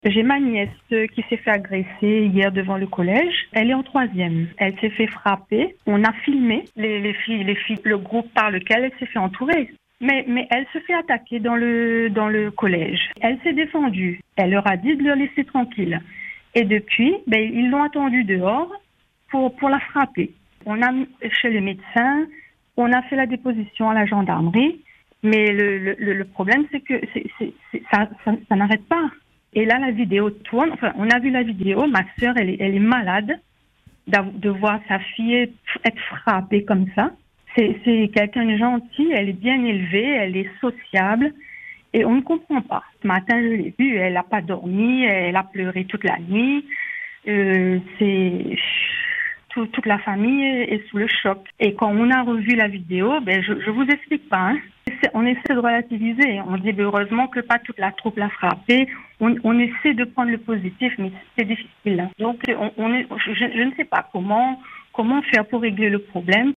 J'ai ma nièce qui s'est fait agresser hier devant le collège. Elle est en 3e. Elle s'est fait frapper. On a filmé les filles, le groupe par lequel elle s'est fait entourer. Mais elle se fait attaquer dans le collège. Elle s'est défendue. Elle leur a dit de le laisser tranquille. Et depuis, ils l'ont attendue dehors pour la frapper. On a chez le médecin, on a fait la déposition à la gendarmerie. Mais le problème, c'est que ça n'arrête pas. Et là, la vidéo tourne. Enfin, on a vu la vidéo. Ma sœur, elle est malade de voir sa fille être frappée comme ça. C'est quelqu'un de gentil. Elle est bien élevée. Elle est sociable. Et on ne comprend pas. Ce matin, je l'ai vue. Elle n'a pas dormi. Elle a pleuré toute la nuit. Toute la famille est sous le choc. Et quand on a revu la vidéo, je vous explique pas. On essaie de relativiser. On dit heureusement que pas toute la troupe l'a frappé. On essaie de prendre le positif, mais c'est difficile. Donc je ne sais pas comment faire pour régler le problème.